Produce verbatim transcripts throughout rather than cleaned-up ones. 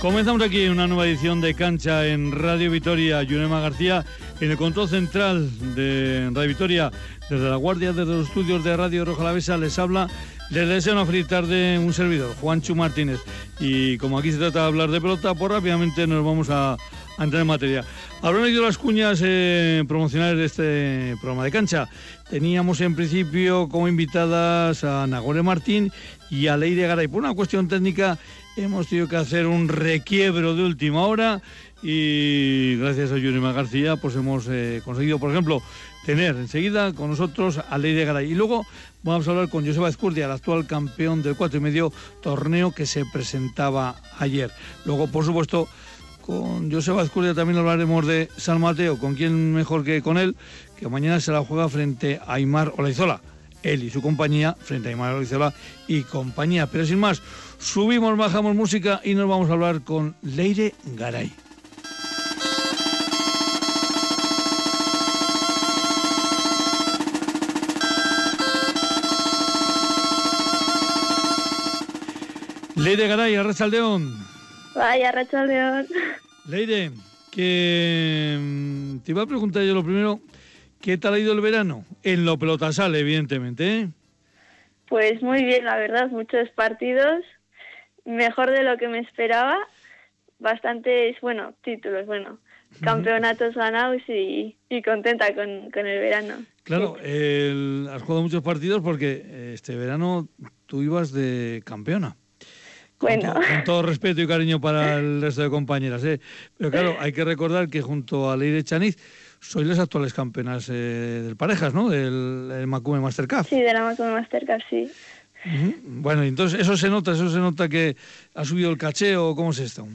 Comenzamos aquí una nueva edición de Cancha en Radio Vitoria. Yurema García en el control central de Radio Vitoria. Desde La Guardia, desde los estudios de Radio Rioja Alavesa, les habla, les deseo una feliz tarde un servidor, Juancho Martínez. Y como aquí se trata de hablar de pelota, pues rápidamente nos vamos a, a entrar en materia. Habrán oído las cuñas eh, promocionales de este programa de Cancha. Teníamos en principio como invitadas a Nagore Martín y a Leire Garay. Por una cuestión técnica hemos tenido que hacer un requiebro de última hora y gracias a Yurema García pues hemos eh, conseguido, por ejemplo, tener enseguida con nosotros a Leire Garay. Y luego vamos a hablar con Joseba Ezcurdia, el actual campeón del cuatro y medio, torneo que se presentaba ayer. Luego, por supuesto, con Joseba Ezcurdia también hablaremos de San Mateo, con quién mejor que con él, que mañana se la juega frente a Aimar Olaizola. Él y su compañía frente a Aimar Olaizola y compañía. Pero sin más, subimos, bajamos música y nos vamos a hablar con Leire Garay. Leire Garay, Arratsaldeon. Vaya, Arratsaldeon. Leire, que te iba a preguntar yo lo primero, ¿qué tal ha ido el verano? En lo pelotasal, evidentemente, ¿eh? Pues muy bien, la verdad, muchos partidos, mejor de lo que me esperaba, bastantes, bueno, títulos, bueno, campeonatos uh-huh. ganados y, y contenta con, con el verano. Claro, el, has jugado muchos partidos porque este verano tú ibas de campeona. Con, bueno. to, con todo respeto y cariño para el resto de compañeras, ¿eh? Pero claro, hay que recordar que junto a Leire Chaniz sois las actuales campeonas eh, del parejas, ¿no? Del, del Macume Master Cup. Sí, de la Macume Master Cup, sí. Uh-huh. Bueno, entonces eso se nota, eso se nota que ha subido el caché, ¿o cómo es esto?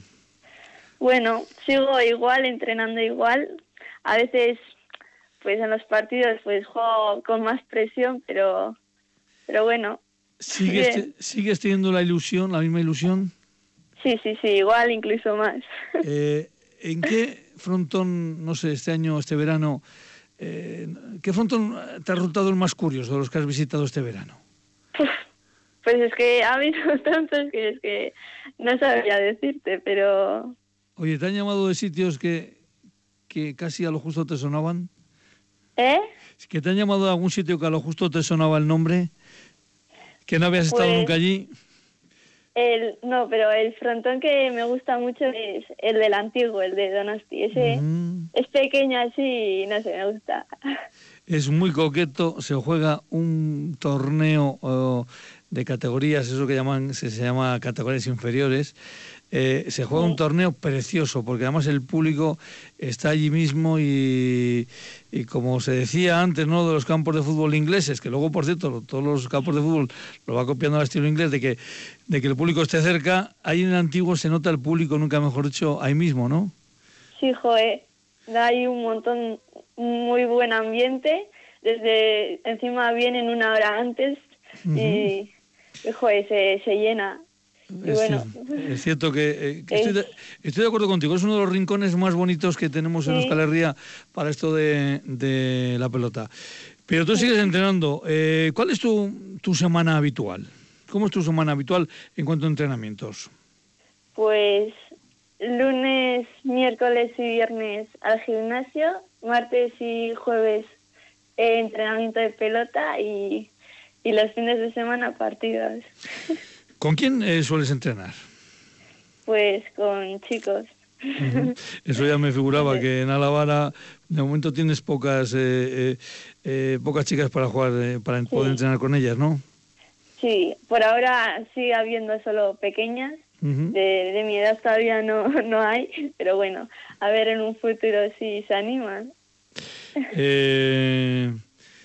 Bueno, sigo igual, entrenando igual. A veces, pues en los partidos, pues juego con más presión, pero, pero bueno. ¿Sigues, ¿Sigues teniendo la ilusión, la misma ilusión? Sí, sí, sí, igual, incluso más. Eh, ¿En qué frontón, no sé, este año, este verano, eh, qué frontón te ha resultado el más curioso de los que has visitado este verano? Pues es que ha habido tantos que es que no sabría decirte, pero... Oye, ¿te han llamado de sitios que, que casi a lo justo te sonaban? ¿Eh? ¿Que te han llamado de algún sitio que a lo justo te sonaba el nombre? ¿Que no habías estado pues, nunca allí? El, no, pero el frontón que me gusta mucho es el del antiguo, el de Donosti. Ese uh-huh. es pequeño así y no sé, me gusta. Es muy coqueto, se juega un torneo uh, de categorías, eso que llaman, se, se llama categorías inferiores. Eh, se juega sí. un torneo precioso, porque además el público está allí mismo y, y como se decía antes, ¿no?, de los campos de fútbol ingleses, que luego, por cierto, todos los campos de fútbol lo va copiando al estilo inglés, de que, de que el público esté cerca. Ahí en el antiguo se nota el público, nunca mejor dicho, ahí mismo, ¿no? Sí, joder, hay un montón, muy buen ambiente, desde encima vienen una hora antes uh-huh. y, y joder, se, se llena. Y es, bueno. cierto, es cierto que, eh, que estoy, de, estoy de acuerdo contigo, es uno de los rincones más bonitos que tenemos sí. en Euskal Herria para esto de, de la pelota. Pero tú sigues entrenando. Eh, ¿Cuál es tu, tu semana habitual? ¿Cómo es tu semana habitual en cuanto a entrenamientos? Pues lunes, miércoles y viernes al gimnasio, martes y jueves eh, entrenamiento de pelota y, y los fines de semana partidos. ¿Con quién eh, sueles entrenar? Pues con chicos. Uh-huh. Eso ya me figuraba, que en Alavara de momento tienes pocas eh, eh, pocas chicas para jugar, eh, para sí. poder entrenar con ellas, ¿no? Sí, por ahora sigue habiendo solo pequeñas. Uh-huh. de, de mi edad todavía no, no hay, pero bueno, a ver en un futuro si se animan. Eh...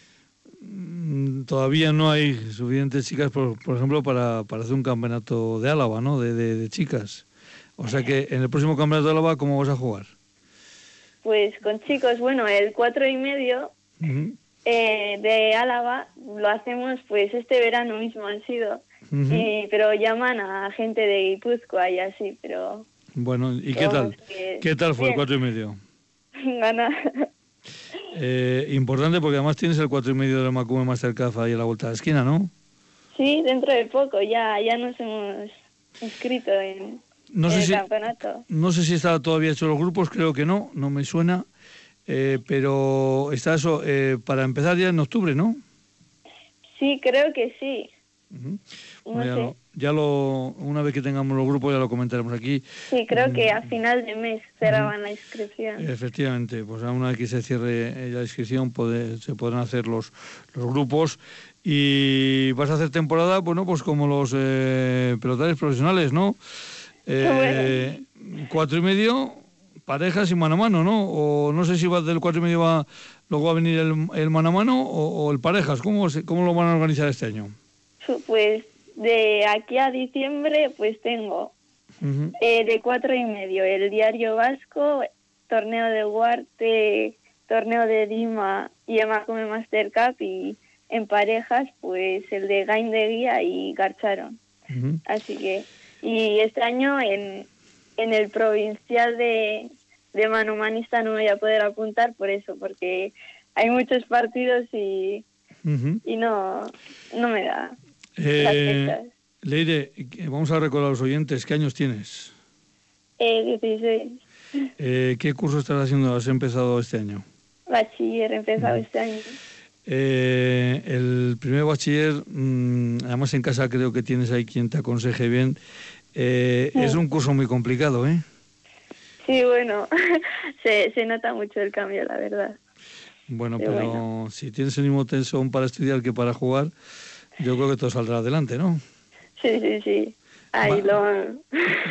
Todavía no hay suficientes chicas, por, por ejemplo, para, para hacer un campeonato de Álava, ¿no? De, de, de chicas. O sea que en el próximo campeonato de Álava, ¿cómo vas a jugar? Pues con chicos, bueno, el cuatro y medio uh-huh. eh, de Álava lo hacemos, pues este verano mismo han sido, uh-huh. y, pero llaman a gente de Guipúzcoa y así, pero... Bueno, ¿y qué tal? Que, ¿Qué tal fue bien. El cuatro y medio? Gana. Eh, importante porque además tienes el cuatro y medio del Macume Master Cup ahí a la vuelta de la esquina, ¿no? Sí, dentro de poco, ya, ya nos hemos inscrito en... no en sé el si, campeonato. No sé si está todavía hecho los grupos, creo que no, no me suena, eh, pero está eso eh, para empezar ya en octubre, ¿no? Sí, creo que sí. Uh-huh. No Bueno, ya, sé. lo, ya lo, una vez que tengamos los grupos ya lo comentaremos aquí. Sí, creo que a final de mes cerraban uh-huh. la inscripción. Efectivamente, pues a una vez que se cierre la inscripción puede, se podrán hacer los, los grupos y vas a hacer temporada, bueno, pues como los eh, pelotarios profesionales, ¿no? Eh, bueno. Cuatro y medio, parejas y mano a mano, ¿no? O no sé si va del cuatro y medio va luego va a venir el, el mano a mano o, o el parejas. ¿Cómo, se, ¿Cómo lo van a organizar este año? Pues de aquí a diciembre pues tengo uh-huh. eh, de cuatro y medio el Diario Vasco, torneo de Huarte, torneo de Dima y Emakume Master Cup, y en parejas pues el de Gain de Guía y Garcharon. Uh-huh. Así que, y este año en, en el provincial de, de manomanista no me voy a poder apuntar por eso, porque hay muchos partidos y, uh-huh. y no, no me da. Eh, Leire, vamos a recordar a los oyentes, ¿qué años tienes? Eh, dieciséis. Eh, ¿Qué curso estás haciendo? ¿Has empezado este año? Bachiller, he empezado mm. este año. Eh, el primer bachiller, mmm, además en casa creo que tienes ahí quien te aconseje bien, eh, sí. Es un curso muy complicado, ¿eh? Sí, bueno, se, se nota mucho el cambio, la verdad. Bueno, pero, pero bueno. Si tienes el mismo tensión para estudiar que para jugar, yo creo que todo saldrá adelante, ¿no? Sí, sí, sí. Ahí Va, lo...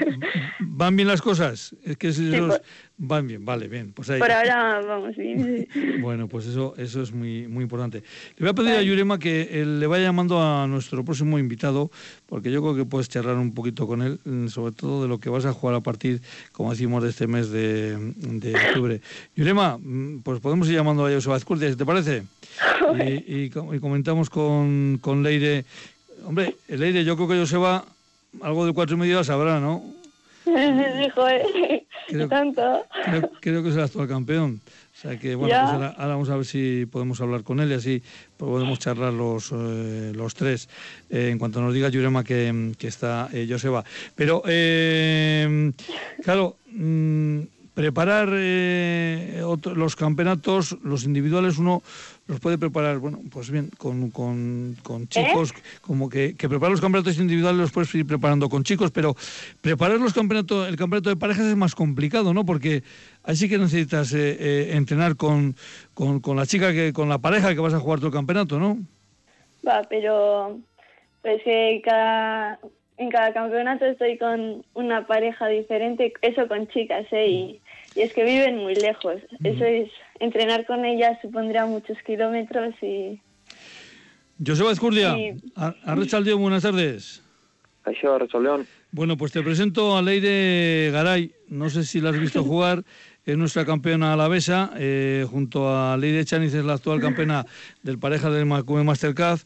¿Van bien las cosas? Es que esos sí, por... van bien, vale, bien. Pues ahí... Por ahora vamos bien. Sí. Bueno, pues eso eso es muy muy importante. Le voy a pedir a Yurema que él le vaya llamando a nuestro próximo invitado, porque yo creo que puedes charlar un poquito con él, sobre todo de lo que vas a jugar a partir, como decimos, de este mes de, de octubre. Yurema, pues podemos ir llamando a Joseba Azcurdia, ¿te parece? Y, y, y comentamos con, con Leire. Hombre, Leire, yo creo que Joseba algo de cuatro y medio sabrá, ¿no? Joder, creo, tanto. Creo, creo que es el actual campeón. O sea que, bueno, pues ahora, ahora vamos a ver si podemos hablar con él y así podemos charlar los, eh, los tres. Eh, en cuanto nos diga Yurema que, que está eh, Joseba. Pero, eh, claro, mmm, preparar eh, otro, los campeonatos, los individuales, uno los puede preparar, bueno, pues bien, con, con, con chicos, ¿Eh? como que, que preparar los campeonatos individuales los puedes ir preparando con chicos, pero preparar los campeonatos, el campeonato de parejas es más complicado, ¿no? Porque ahí sí que necesitas eh, eh, entrenar con, con, con la chica, que con la pareja que vas a jugar tu campeonato, ¿no? Va, pero pues que cada, en cada campeonato estoy con una pareja diferente, eso con chicas, ¿eh? Y, y es que viven muy lejos, mm. eso es... Entrenar con ella supondrá muchos kilómetros y... Joseba Azcurdia, y... Arratsaldeon, buenas tardes. Caixo, Arratsaldeon. Bueno, pues te presento a Leire Garay, no sé si la has visto jugar, es nuestra campeona alavesa, eh, junto a Leire Chaniz, es la actual campeona del pareja del Emakume Master Cup,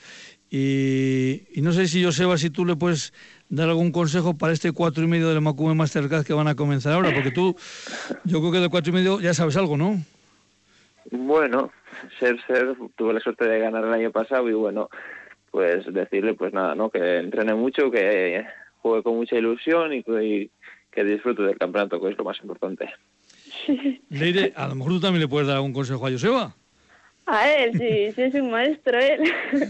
y, y no sé si Joseba, si tú le puedes dar algún consejo para este cuatro y medio del Emakume Master Cup que van a comenzar ahora, porque tú, yo creo que de cuatro y medio ya sabes algo, ¿no? Bueno, ser, ser, tuve la suerte de ganar el año pasado y bueno, pues decirle pues nada, ¿no? Que entrene mucho, que juegue con mucha ilusión y que, y que disfrute del campeonato, que es lo más importante. Leire, a lo mejor tú también le puedes dar algún consejo a Joseba. A él, sí, sí es un maestro él.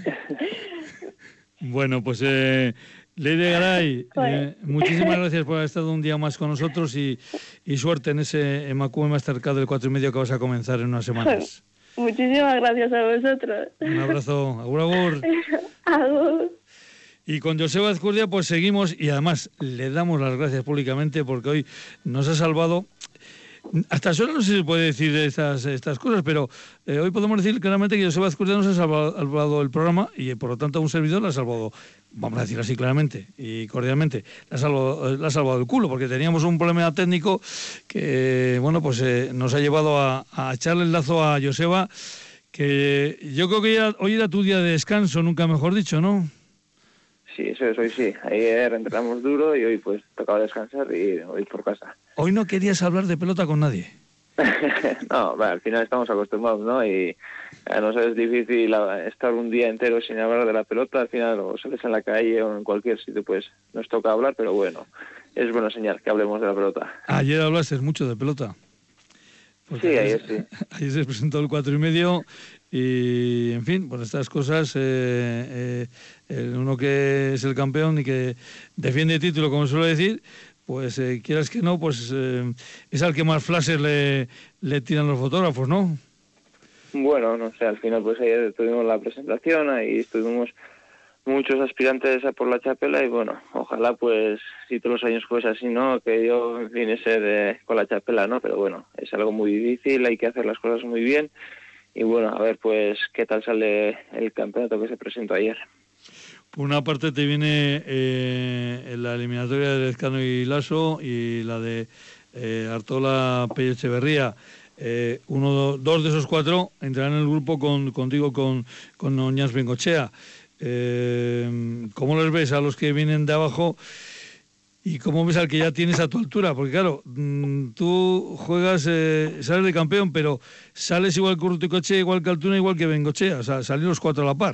Bueno, pues eh, Leire Garay, eh, muchísimas gracias por haber estado un día más con nosotros y, y suerte en ese Emakume Master Cup del cuatro y medio que vas a comenzar en unas semanas. Muchísimas gracias a vosotros. Un abrazo. Agur, agur. Agur. Y con Joseba Azcurdia pues seguimos y además le damos las gracias públicamente porque hoy nos ha salvado. Hasta solo no sé si se puede decir estas, estas cosas, pero eh, hoy podemos decir claramente que Joseba Azcurdia nos ha salvado, salvado el programa y por lo tanto un servidor le ha salvado, vamos a decir así claramente y cordialmente, le ha salvado, le ha salvado el culo, porque teníamos un problema técnico que, bueno, pues eh, nos ha llevado a, a echarle el lazo a Joseba, que yo creo que ya, hoy era tu día de descanso, nunca mejor dicho, ¿no? Sí, eso es, hoy sí. Ayer entrenamos duro y hoy pues tocaba descansar y hoy por casa. Hoy no querías hablar de pelota con nadie. No, bueno, al final estamos acostumbrados, ¿no? Y no sé, es difícil estar un día entero sin hablar de la pelota. Al final o sales en la calle o en cualquier sitio, pues nos toca hablar, pero bueno, es buena señal que hablemos de la pelota. Ayer hablaste mucho de pelota. Sí, ayer sí. Ayer se presentó el cuatro y medio y, en fin, pues estas cosas, eh, eh, uno que es el campeón y que defiende el título, como suelo decir, pues eh, quieras que no, pues eh, es al que más flashes le, le tiran los fotógrafos, ¿no? Bueno, no sé, al final pues ayer tuvimos la presentación, ahí estuvimos muchos aspirantes a por la chapela y bueno, ojalá pues si todos los años fuese así, ¿no? Que yo viniese de, con la chapela, ¿no? Pero bueno, es algo muy difícil, hay que hacer las cosas muy bien y bueno, a ver pues qué tal sale el campeonato que se presentó ayer. Por una parte te viene eh, la eliminatoria de Lezcano y Lasso y la de eh, Artola Pello Echeverría. Eh, uno, dos de esos cuatro entrarán en el grupo con, contigo con, con Oñás Bengochea. Eh, ¿Cómo los ves a los que vienen de abajo y cómo ves al que ya tienes a tu altura? Porque claro, tú juegas, eh, sales de campeón, pero sales igual que Urruticoechea, igual que Altuna, igual que Bengochea, o sea, salir los cuatro a la par.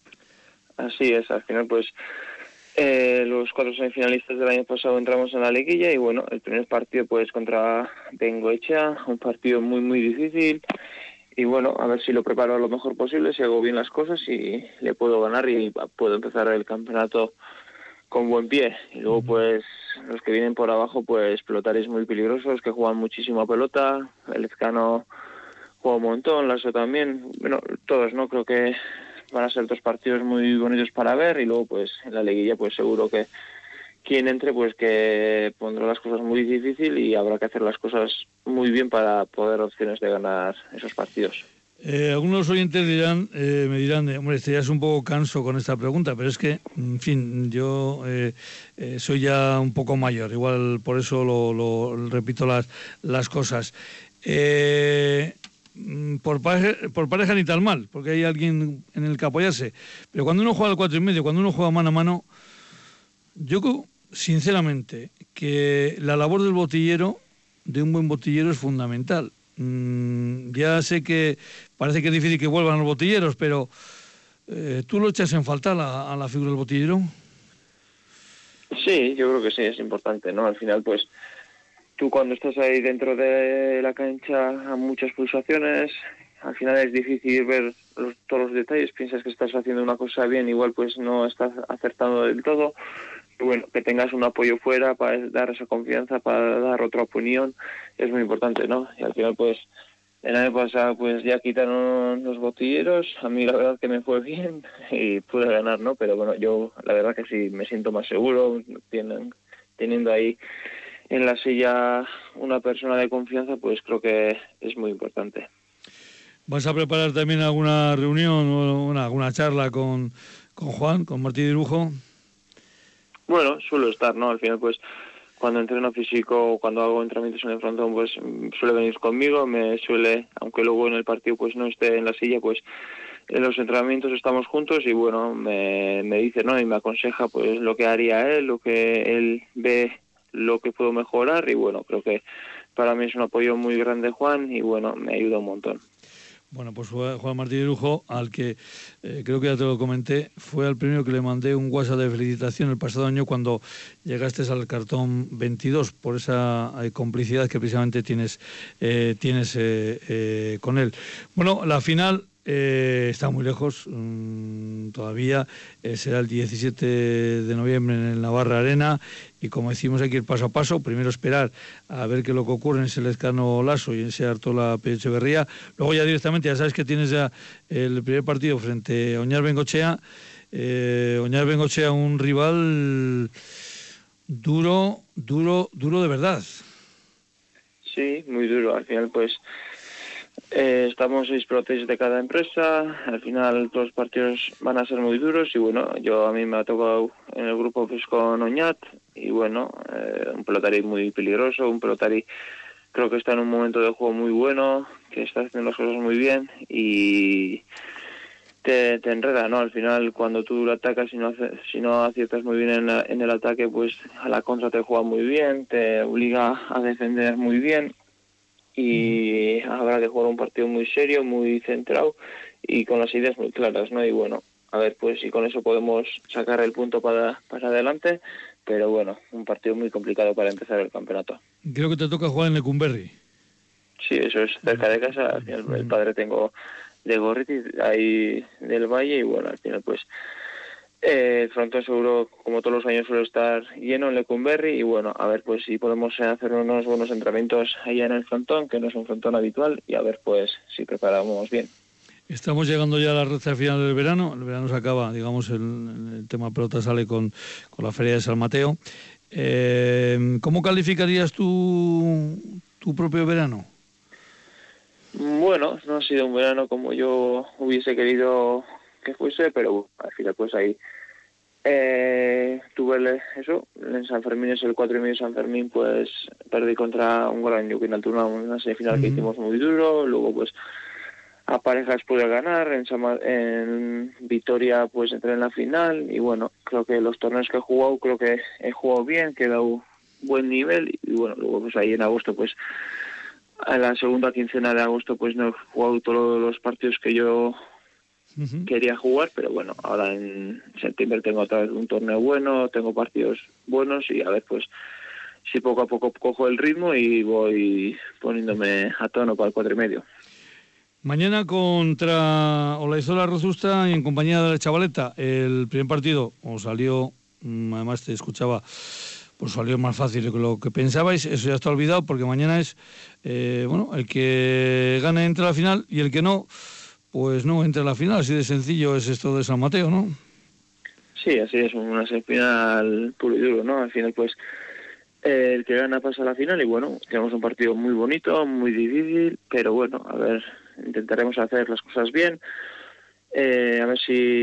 Así es, al final pues eh, los cuatro semifinalistas del año pasado entramos en la liguilla y bueno, el primer partido pues contra Bengoechea, un partido muy muy difícil y bueno, a ver si lo preparo lo mejor posible, si hago bien las cosas y le puedo ganar y puedo empezar el campeonato con buen pie. Y luego pues los que vienen por abajo pues pelotaris muy peligrosos que juegan muchísima pelota, el Lezcano juega un montón, Lasso también, bueno, todos, ¿no? Creo que van a ser dos partidos muy bonitos para ver y luego pues en la liguilla pues seguro que quien entre pues que pondrá las cosas muy difícil y habrá que hacer las cosas muy bien para poder opciones de ganar esos partidos. Eh, algunos oyentes dirán, eh, me dirán, eh, hombre, este ya es un poco canso con esta pregunta, pero es que, en fin, yo eh, eh, soy ya un poco mayor, igual por eso lo, lo repito las, las cosas. Eh, Por pareja, por pareja ni tal mal, porque hay alguien en el que apoyarse. Pero cuando uno juega al cuatro y medio, cuando uno juega mano a mano, yo creo, sinceramente, que la labor del botillero, de un buen botillero, es fundamental. Mm, ya sé que parece que es difícil que vuelvan los botilleros, pero eh, ¿tú lo echas en falta a la, a la figura del botillero? Sí, yo creo que sí, es importante, ¿no? Al final, pues, tú cuando estás ahí dentro de la cancha a muchas pulsaciones, al final es difícil ver los, todos los detalles, piensas que estás haciendo una cosa bien, igual pues no estás acertando del todo, y bueno, que tengas un apoyo fuera para dar esa confianza, para dar otra opinión, es muy importante, ¿no? Y al final pues, el año pasado pues ya quitaron los botilleros, a mí la verdad que me fue bien y pude ganar, ¿no? Pero bueno, yo la verdad que sí me siento más seguro, tienen, teniendo ahí en la silla una persona de confianza, pues creo que es muy importante. ¿Vas a preparar también alguna reunión o una, alguna charla con, con Juan, con Martí Dirujo? Bueno, suelo estar, ¿no? Al final, pues, cuando entreno físico o cuando hago entrenamientos en el frontón, pues suele venir conmigo, me suele, aunque luego en el partido pues no esté en la silla, pues en los entrenamientos estamos juntos y bueno, me, me dice, ¿no? Y me aconseja pues lo que haría él, lo que él ve, lo que puedo mejorar y bueno, creo que para mí es un apoyo muy grande Juan y bueno, me ayuda un montón. Bueno, pues Juan Martí Dirujo, al que eh, creo que ya te lo comenté, fue al primero que le mandé un WhatsApp de felicitación el pasado año cuando llegaste al cartón veintidós, por esa eh, complicidad que precisamente tienes, eh, tienes eh, eh, con él. Bueno, la final eh, está muy lejos, mmm, todavía eh, será el diecisiete de noviembre en el Navarra Arena y como decimos hay que ir paso a paso, primero esperar a ver qué es lo que ocurre en ese Lezcano Lasso y en ese Artola Pello Echeverría, luego ya directamente ya sabes que tienes ya el primer partido frente a Oñás Bengochea, eh, Oñás Bengochea un rival duro, duro, duro de verdad. Sí, muy duro, al final pues Eh, estamos seis peloteros de cada empresa, al final todos los partidos van a ser muy duros y bueno, yo a mí me ha tocado en el grupo pues con Oñat y bueno, eh, un pelotari muy peligroso, un pelotari creo que está en un momento de juego muy bueno, que está haciendo las cosas muy bien y te, te enreda, ¿no? Al final cuando tú lo atacas y no, hace, si no aciertas muy bien en, la, en el ataque, pues a la contra te juega muy bien, te obliga a defender muy bien. Y habrá que jugar un partido muy serio, muy centrado y con las ideas muy claras, ¿no? Y bueno, a ver, pues si con eso podemos sacar el punto para, para adelante, pero bueno, un partido muy complicado para empezar el campeonato. Creo que te toca jugar en Lecumberri. Sí, eso es cerca de casa. Al final, el padre tengo de Gorriti, ahí del Valle, y bueno, al final pues eh, el frontón seguro, como todos los años, suele estar lleno en Lecumberri, y bueno, a ver pues si podemos hacer unos buenos entrenamientos allá en el frontón, que no es un frontón habitual, y a ver pues si preparamos bien. Estamos llegando ya a la recta final del verano. El verano se acaba, digamos, el, el tema pelota sale con, con la Feria de San Mateo. Eh, ¿Cómo calificarías tu, tu propio verano? Bueno, no ha sido un verano como yo hubiese querido que fuese, pero al final pues ahí eh, tuve eso, en San Fermín es el cuatro y medio San Fermín, pues perdí contra un gran Yuquín Altuna, una semifinal uh-huh. que hicimos muy duro, luego pues a parejas pude ganar, en, Sama, en Vitoria pues entré en la final, y bueno, creo que los torneos que he jugado, creo que he jugado bien, que he dado buen nivel, y bueno, luego pues ahí en agosto pues a la segunda quincena de agosto pues no he jugado todos los partidos que yo uh-huh. quería jugar, pero bueno, ahora en septiembre tengo otra vez un torneo bueno, tengo partidos buenos, y a ver pues si poco a poco cojo el ritmo y voy poniéndome a tono para el cuatro y medio. Mañana contra Olaizola Rozusta y en compañía de la Chavaleta. El primer partido os salió, además te escuchaba, pues salió más fácil que lo que pensabais. Eso ya está olvidado, porque mañana es, eh, bueno, el que gane entra a la final, y el que no, pues no entra a la final. Así de sencillo es esto de San Mateo, ¿no? Sí, así es, una semifinal puro y duro, ¿no? Al final, pues, eh, el que gana pasa a la final, y bueno, tenemos un partido muy bonito, muy difícil, pero bueno, a ver, intentaremos hacer las cosas bien, eh, a ver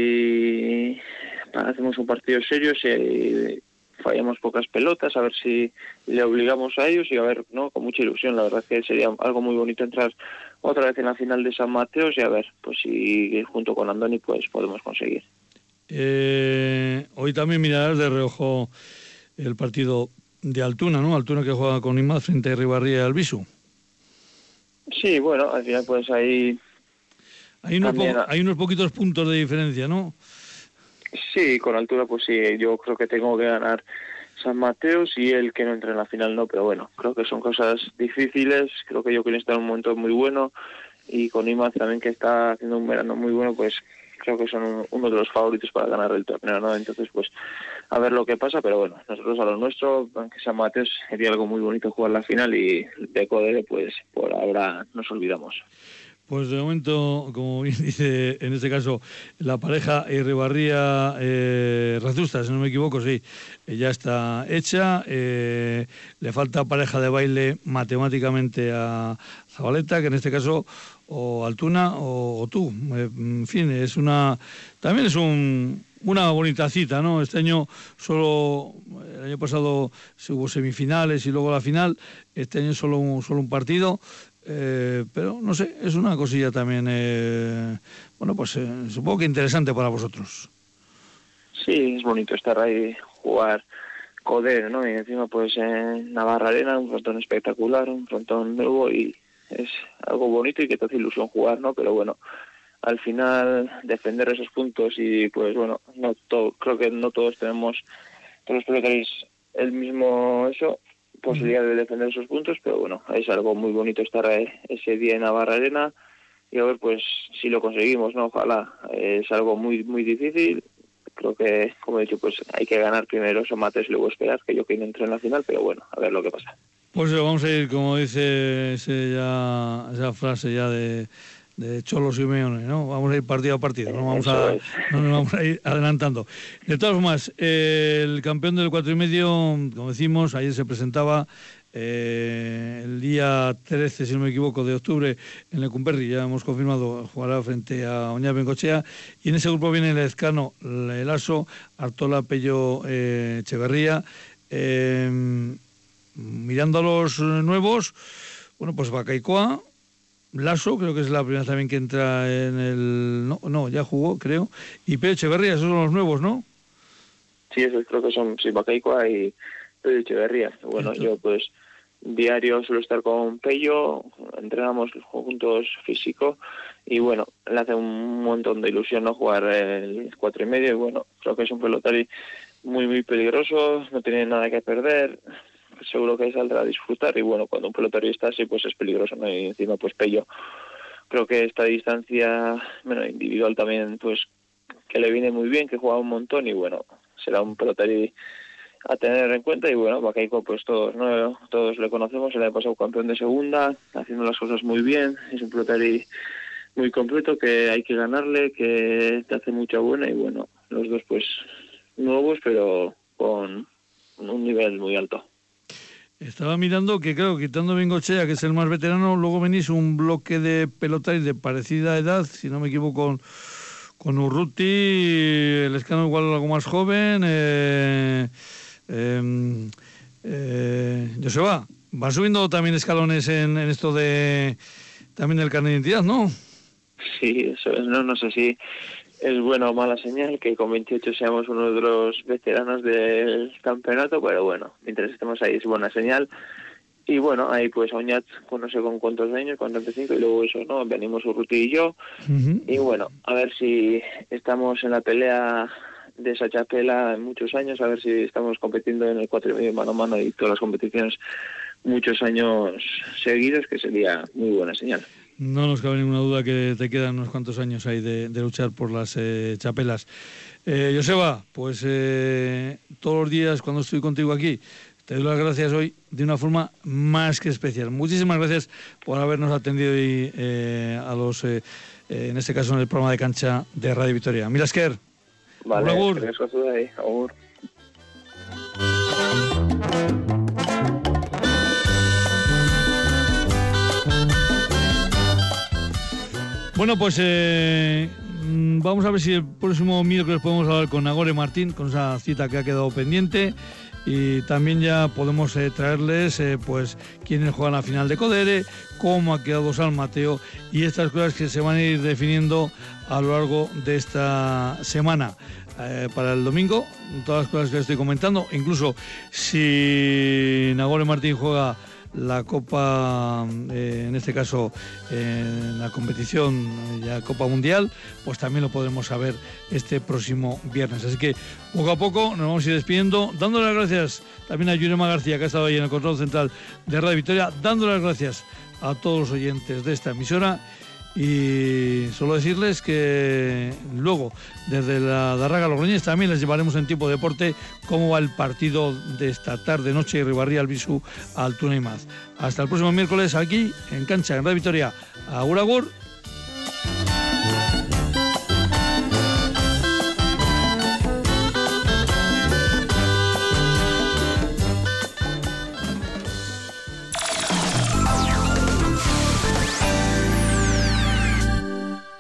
si hacemos un partido serio, si fallamos pocas pelotas, a ver si le obligamos a ellos, y a ver, ¿no? Con mucha ilusión, la verdad que sería algo muy bonito entrar otra vez en la final de San Mateos, y a ver, pues si junto con Andoni pues podemos conseguir. Eh, hoy también mirarás de reojo el partido de Altuna, ¿no? Altuna que juega con Imaz frente a Ribarría y Albisu. Sí, bueno, al final pues ahí... Hay unos, po- hay unos poquitos puntos de diferencia, ¿no? Sí, con altura pues sí, yo creo que tengo que ganar San Mateos y el que no entre en la final no, pero bueno, creo que son cosas difíciles, creo que yo quiero estar en un momento muy bueno, y con Imaz también, que está haciendo un verano muy bueno, pues creo que son uno de los favoritos para ganar el torneo, ¿no? Entonces pues a ver lo que pasa, pero bueno, nosotros a lo nuestro, aunque San Mateos, sería algo muy bonito jugar la final, y de Codere pues por ahora nos olvidamos. Pues de momento, como bien dice en este caso la pareja Ribarría eh, Razusta, si no me equivoco, sí, ya está hecha. Eh, le falta pareja de baile matemáticamente a Zabaleta, que en este caso o Altuna o, o tú. Eh, en fin, es una también es un una bonita cita, ¿no? Este año solo, el año pasado hubo semifinales y luego la final. Este año solo un, solo un partido. Eh, pero no sé, es una cosilla también, eh, bueno, pues eh, supongo que interesante para vosotros. Sí, es bonito estar ahí, jugar Codere, ¿no? Y encima pues en Navarra Arena, un frontón espectacular, un frontón nuevo, y es algo bonito y que te hace ilusión jugar, ¿no? Pero bueno, al final defender esos puntos, y pues bueno, no todo, creo que no todos tenemos, todos los pelotaris el mismo eso, posibilidad de defender esos puntos, pero bueno, es algo muy bonito estar ese día en Navarra Arena, y a ver pues si lo conseguimos, ¿no? Ojalá. Es algo muy muy difícil, creo que, como he dicho, pues hay que ganar primero San Mateos y luego esperar que yo que entre en la final, pero bueno, a ver lo que pasa. Pues vamos a ir, como dice ese ya, esa frase ya de de Cholo Simeone, ¿no? Vamos a ir partido a partido, no vamos a, no nos vamos a ir adelantando. De todas formas, eh, el campeón del cuatro y medio, como decimos, ayer se presentaba eh, el día trece, si no me equivoco, de octubre en Lecumberri, ya hemos confirmado, jugará frente a Oñar Bengochea, y en ese grupo viene el Ezcano, el Aso, Artola, Pello, eh, Echeverría. Eh, mirando a los nuevos, bueno, pues Bacaicoa, Lasso, creo que es la primera también que entra en el... No, no, ya jugó, creo. Y Pello Echeverría, esos son los nuevos, ¿no? Sí, esos creo que son, sí, Bacaicoa y Pello Echeverría. Bueno, Esto. yo pues diario suelo estar con Pello, entrenamos juntos físico, y bueno, le hace un montón de ilusión no jugar el cuatro y medio, y bueno, creo que es un pelotari muy, muy peligroso, no tiene nada que perder, seguro que saldrá a disfrutar y bueno, cuando un pelotari está así, pues es peligroso, ¿no? Y encima, pues Pello, creo que esta distancia, bueno, individual también, pues que le viene muy bien, que juega un montón y bueno, será un pelotari a tener en cuenta y bueno, Bakayko pues todos, ¿no? Todos le conocemos, el año pasado campeón de segunda, haciendo las cosas muy bien, es un pelotari muy completo que hay que ganarle, que te hace mucha buena y bueno, los dos pues nuevos pero con un nivel muy alto. Estaba mirando que, claro, quitando Bengochea, que es el más veterano, luego venís un bloque de pelotaris de parecida edad, si no me equivoco, con, con Urruti, el Escano igual algo más joven, eh, eh, eh, Joseba, va subiendo también escalones en, en esto de también del carnet de identidad, ¿no? Sí, eso es, no, no sé si es buena o mala señal que con veintiocho seamos uno de los veteranos del campeonato, pero bueno, mientras estemos ahí es buena señal. Y bueno, ahí pues Oñat, pues no sé con cuántos años, con treinta y cinco, y luego eso, ¿no? Venimos Urruti y yo. Uh-huh. Y bueno, a ver si estamos en la pelea de esa chapela en muchos años, a ver si estamos compitiendo en el cuatro y medio mano a mano y todas las competiciones muchos años seguidos, que sería muy buena señal. No nos cabe ninguna duda que te quedan unos cuantos años ahí de, de luchar por las eh, chapelas. Eh, Joseba, pues eh, todos los días cuando estoy contigo aquí, te doy las gracias hoy de una forma más que especial. Muchísimas gracias por habernos atendido hoy eh, a los, eh, eh, en este caso en el programa de cancha de Radio Vitoria. Mila esker. Vale, agur. Agur. Bueno, pues eh, vamos a ver si el próximo miércoles podemos hablar con Nagore Martín, con esa cita que ha quedado pendiente, y también ya podemos eh, traerles eh, pues quiénes juegan la final de Codere, cómo ha quedado San Mateo y estas cosas que se van a ir definiendo a lo largo de esta semana. Eh, para el domingo, todas las cosas que estoy comentando, incluso si Nagore Martín juega la Copa, eh, en este caso eh, en la competición, eh, ya Copa Mundial, pues también lo podremos saber este próximo viernes. Así que poco a poco nos vamos a ir despidiendo, dándole las gracias también a Yurema García, que ha estado ahí en el control central de Radio Vitoria, dándole las gracias a todos los oyentes de esta emisora. Y solo decirles que luego, desde la Darraga Logroñés, también les llevaremos en Tiempo de Deporte cómo va el partido de esta tarde, noche, Ribarría, Albisu, Altuna y Maz. Hasta el próximo miércoles aquí en Cancha, en Radio Vitoria. Agur, agur.